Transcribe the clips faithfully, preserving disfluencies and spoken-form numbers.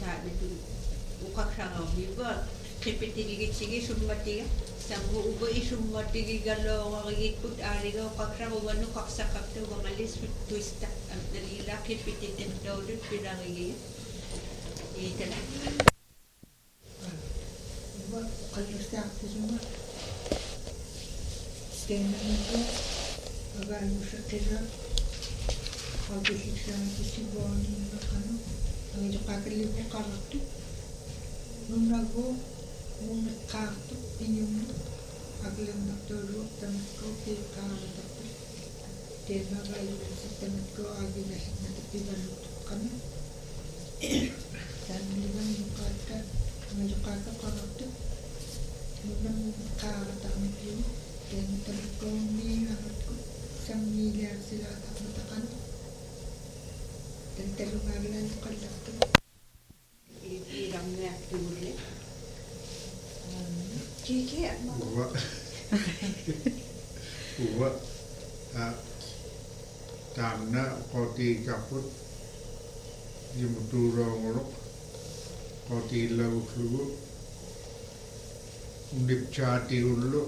taanatu uqaksaraarmiuga qipitiligitsigi summatiga sammu uga isummatigigaloorigikut aaliga uqaksaruvanu qarsaqaqtu wangalis twista amnalila qipititentaulut pilarigia itala uga qallustaartisuma tennanuga agaalusaqqira qalbisiksaatisivaaninneqanu angileqakallivu qarartu nunnagu munneqqaartu inyummu aglemnartuulu tamakkuukiiqqaarataqtu teemagaalusattamakku agilasinnatattivalluqqqana taannivannuqaatta angileqaaka qarartu nunnamunneqqaaratarnikkiu teematamakkuunniingaratku sammiiliarsilaataqmataqan tantalungaaglaanqallartu iilarniartugulle kiki amma uwa uwa a taamna qotiikaqput yumutuuroonguruq qotiillaguklugu unipchaatiullu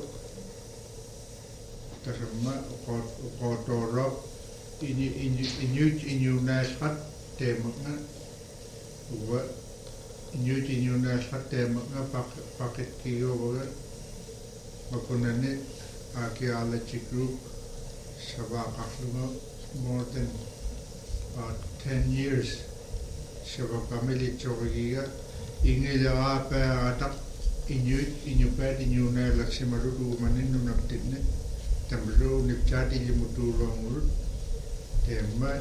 tasamma qotooro ini ini inyuj inyunaasqat teemaqna uwa inyuj inyunaasqat teemaqna paqitkigoga makunani archaeology group sabaqaqluga more than uh, ten years sabaqamilitsogiga ingilaapaataq inyuj inyupaat inyunaalaqsimalulu maninunaptinne tamlu nipchaati limutuuloongurut teemma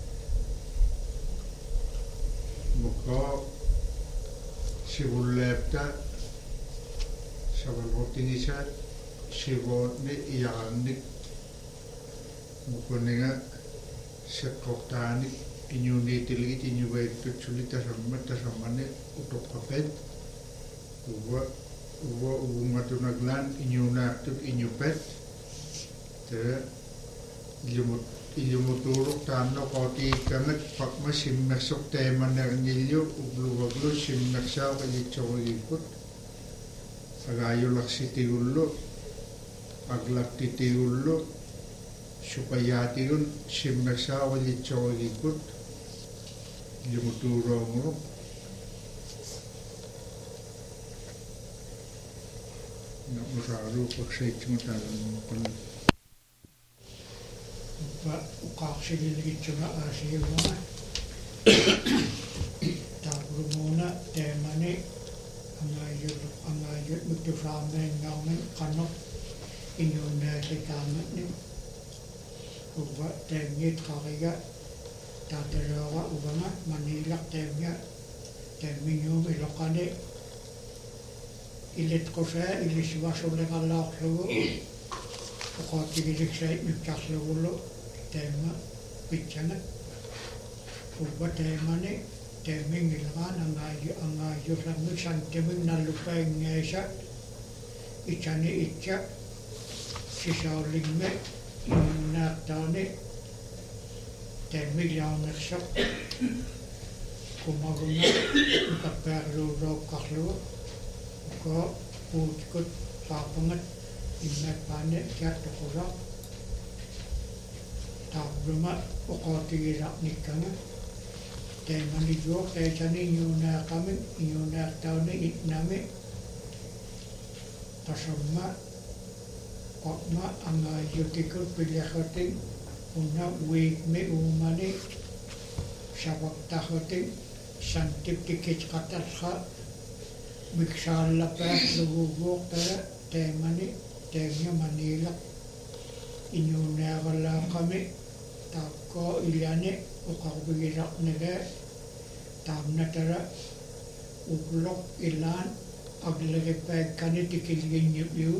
muko sivulleepta savalvotingisaat sivoonni iyarannik mukuniga seqqortaanik inyuniitiligit inyuvaittut tasamma tasammani utoqqapet uwa uwa uungatunaglaan inyunaartut inyupet tere ilimut ilimutuluq taanno qotiikkamat paqma simmersoq teemanernillu ubluvaglu simmersaaq ilitsorugikkut agaayulaksitigullu aglaktitiullu suqayaatigun simmersaaq ilitsorugikkut ilimutuluunguruq naqmuraalu qaqsaitsimutaalanmuqqan uqa uqaaqsigiligitsuga aasiumaa taaqrumuuna teemani angaayullu angaayut muttusaameengaarman qanoq inyuunaatikaamani uqa teemgiit qariga taataleora uganga maniilaq teemga teemmiñuum iloqani ilitqusaa ilissuasulleqallaarlugu uqaatigiliksaat nukkarlugullu teemma pitsana ubba teemani teemmingilraan angaayu angaayullarmik santimik nallupaingaisa itani itsa sisaullimme innaartaani teemmigliarnersoq kumaguna ukappaarluulooqqarlugu uko uutikut saapungat immapaane kiattoqula taarluma uqaatigilarnikkanga teemani juoq teesani inyuunaaqami inyuunaartauni itnami tasamma qotma angaayutikut pilliqatin unna wiikmi uumani sabaqtahutin santiptikitqatarqa miksaallapaaluguguuqtara teemani teemga maniilaq inyuunaaqalaaqami taakkoo ilyani uqarbigilarniga taamnatara ugloq ilaan aglerippaakkani tikilginnipiu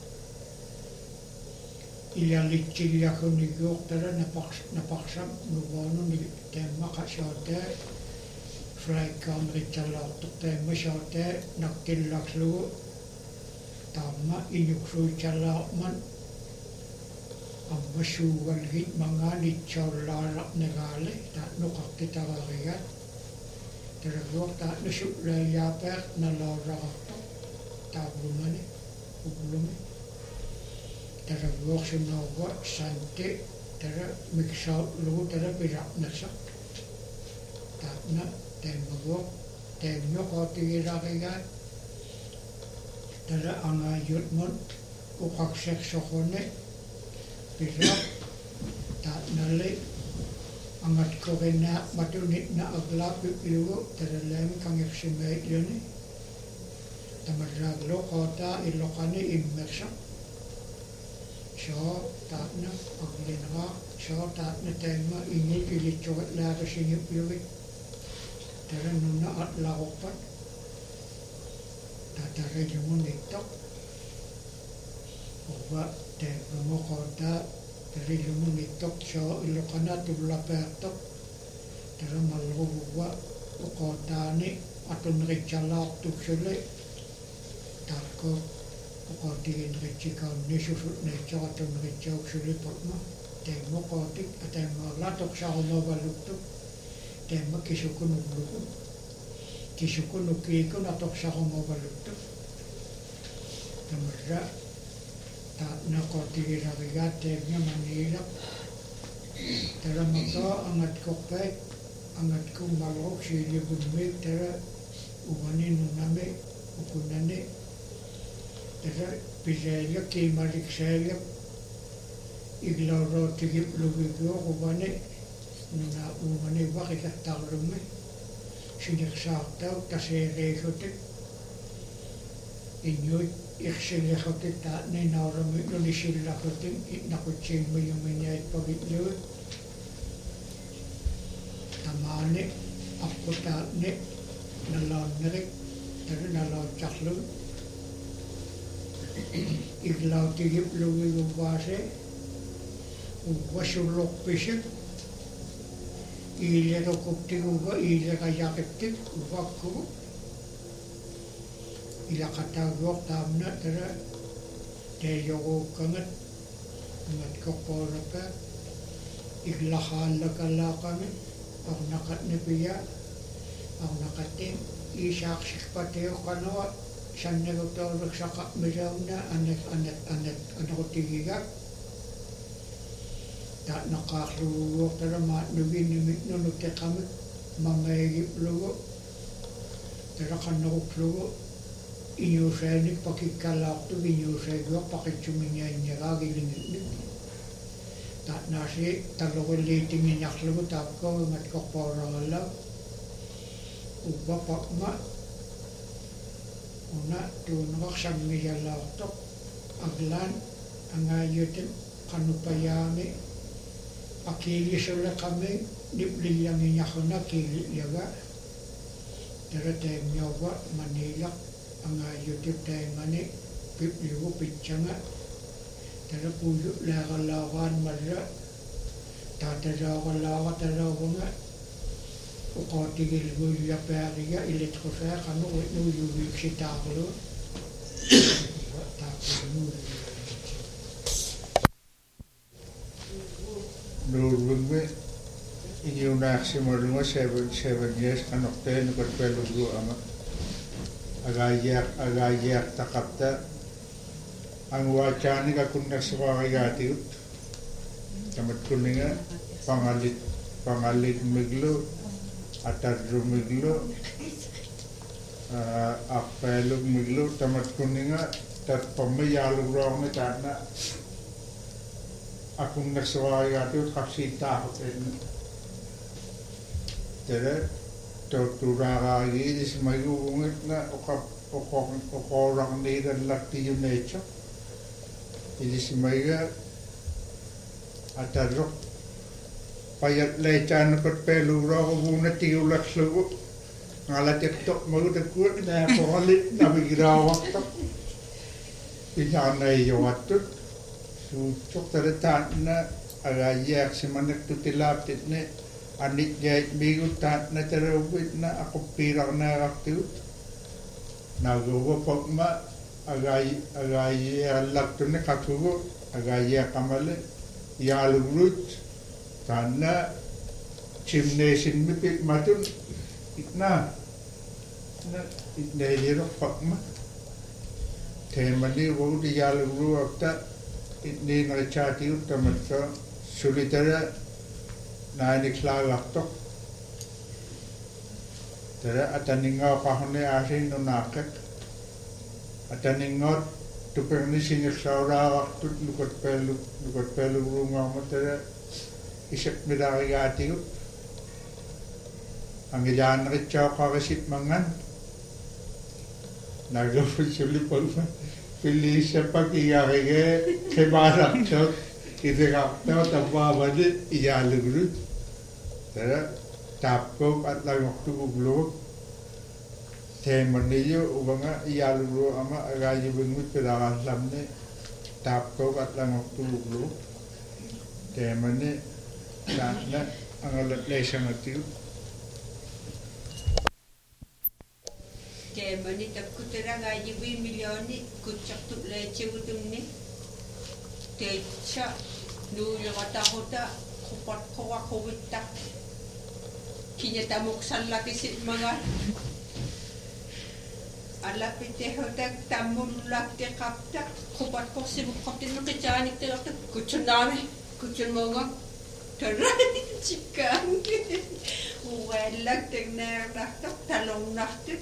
ilyalitsiggiakuniguuqtara napaqs napaqsam nuvoonuni teemma qasootaa flaikkaan ritsallaartoq teemma sootaa nakkillaqlugu taamma inyuksuitsallaarman amma suugalgit mangaan itsaullaaraqnegaale ta nuqartitararigat terus tak nusuk raya per nalora tak belum ni belum terus semua santai terus mixau lu terus berak nasa tak na tembok tembok kau tiga kaya terus angayut mon ukak seksokone berak tak nale angat ko kena matunit na aglap ilu terlem kang eksimay yun tamaraglo kota ilokane immersa so tak na aglinga so tak na tema ini pilih cowok lari sini pilih terus nuna at laopat tatare jumun itok oba te mo kota dari lumun itok so ilokana tubla pertok terus malu buat kota ni atau ngericalak tu sule tako kota ni ngericikau ni susut necau atau ngericau sule potma temo kota atau malatok sahoma baluk tu temo kisuku nubluku kisuku nukiku natok sahoma baluk tu temerja tak nak kau tiga hari temnya Manila terus maka angat kopai angat ku malok sili bunme terus ubani nuname ukunane terus pisaya kimalik saya igloro tigip lubigo ubani nuna ubani bakikat talume sinik saatau tasere hotek inyoi iksili hotek tak ne nauram nuni sila hotek nakucing mayumenya pagityo tamane aku tak ne nalon nerik terus nalon caklu iglau tigip luwi ubase ubasulok pisik ile to kupti uba ile kayaketik ubakku ila kata gok tamna tera teyo kangat ngat ko poraka igla hal kala kami ak nakat nepiya ak nakatin isak sikpateo kano sanne ko to saka mejauna anek anek anek anak tigiga tak nakakluwo tera ma nubi nimi nunu te kami mamegi luwo tera kanok luwo inyo saya ni pakai kalak tu inyo saya gua pakai cuminya ini lagi ni tak nasi tak lalu liting ni nak lalu tak kau mat kau porang lah ubah pak mak una tu nak sambil jalan tu aglan angayutin kanupayami pakai lisolah kami dibeli yang ini nak kiri jaga terus nyawa Manila anga YouTube tengane pip liwo pichanga tara puju lagalawan marra tata jawalawa tara wonga ukoti gilgo ya pariga iletkosa kanu no yubi sitaglo tapu Nurungwe ini unak si morungo seven seven years kanok te nukar pelu gua ama agayak agayak takapta ang wacani ka kunna swagayati ut tamat kuninga pangalit pangalit miglo atadru miglo apelu miglo tamat kuninga tat pamayalu rong tana akung naswagayati ut kapsita hoten tere tortura lagi di semayu ungit na okap okok okorang ni dan lakti yung nature di semaya atadrok payat lechan kot pelu ro buna tiu lakslu ngala tiktok malu tekut na kolit na bigira waktu pinyana yo waktu su cok terletak na agayak semanek tu tilap titne anik jahit minggu tak na terawit na ako pirang na waktu nagawa pag ma agay agay alak tu na kakugo agay kamale yalurut tanna chimnesin mipit matun itna na itnejero pakma temani wo di yalu ru akta itni na chati utamata sulitara na ni klagakto tara ataninga kahone asin no nakak ataningot tuperni singa saura waktu lukot pelu lukot pelu runga matara isip midagati ang ilan ritsa kakasit mangan nagapusuli pa pili sa pag-iyakige kimarak siya itikakta tababadi iyalugurut tara tapkog at langok tuguglog teman niyo ubanga iyalugro ama agayi bingwit pinakalam ni tapkog at langok tuguglog teman ni na ang alat lesang atiyo Temani takutera ngaji bi milioni kucak tu lece utum ni techa nu lewata hota kupat kawa kowita kinya tamuk salati sit mga ala pite hota tamun lakte kapta kupat ko sibuk kaptin no kejanik te lakte kucun nami kucun mga terani cikan welak tengner lakte talong lakte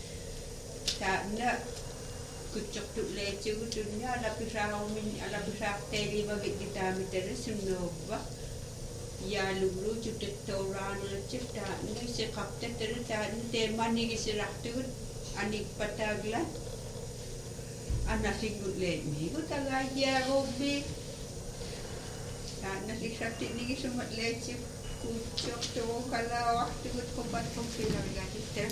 na kucak tu lece utunya ala pisau min ala pisau teli bagi kita mitere sunova ya lulu jutek tauran lecek ta ni se kapte tere ta ni temani ki sirah tu anik patagla ana singut le mi ko taga ya gobi ta na sikati ni ki sumat lece kucak tu kala waktu ko pat ko pinagati ter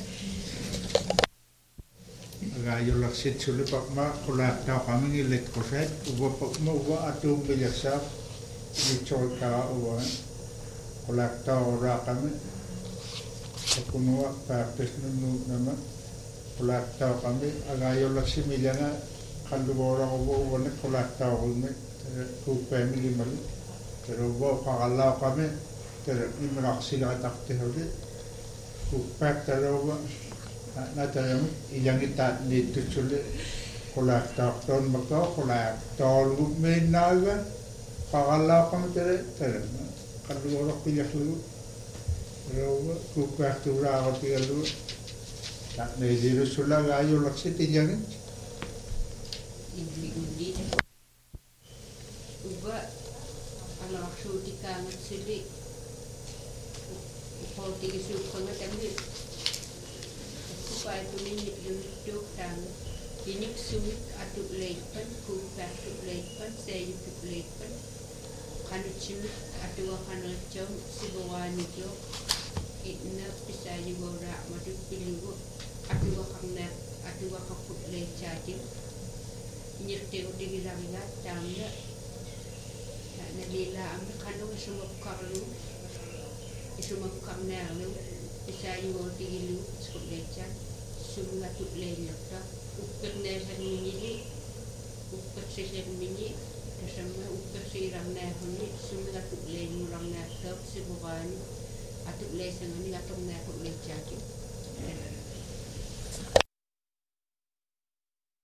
agayo laksit suli pakma kulak tau kami ngilit koset uwa pakma uwa atum bilyasa ni choy ka uwa kulak tau ora kami pakunua praktis nunu nama kulak tau kami agayo laksit milyana kalubora uwa uwa ni kulak tau kami kupemi limali pero uwa kakalaw kami pero imraksi lakatakti hali kupak taro uwa na tayo iyang itat dito suli kulak takton baka kulak tolug may naga kakala kang tere tere kalurak pilak lu pero kupak tura ako tiga lu tak na dito sula gayo laksit iyang Hindi uba ala aksuti kangat sili upau tigi sukangat ambil supaya tuminit lumidok tang inik sumit atuk leipan kupa atuk leipan sayu atuk leipan kanut sumit atuk kanut jom sibawani jo itna pisayu bora madu piliwo atuk kangna atuk kaput lecatin nyerteo digilangila tangga na lila ang kanong sumapkarlu isumapkarna lu pisayu bora digilu skut lecan sumula tu lenyata ukir nesan minili ukir sesen mini kasama ukir sirang nehuni sumula tu lenyurang nehtab sibukani atuk lesan ini atong nehuk lecaki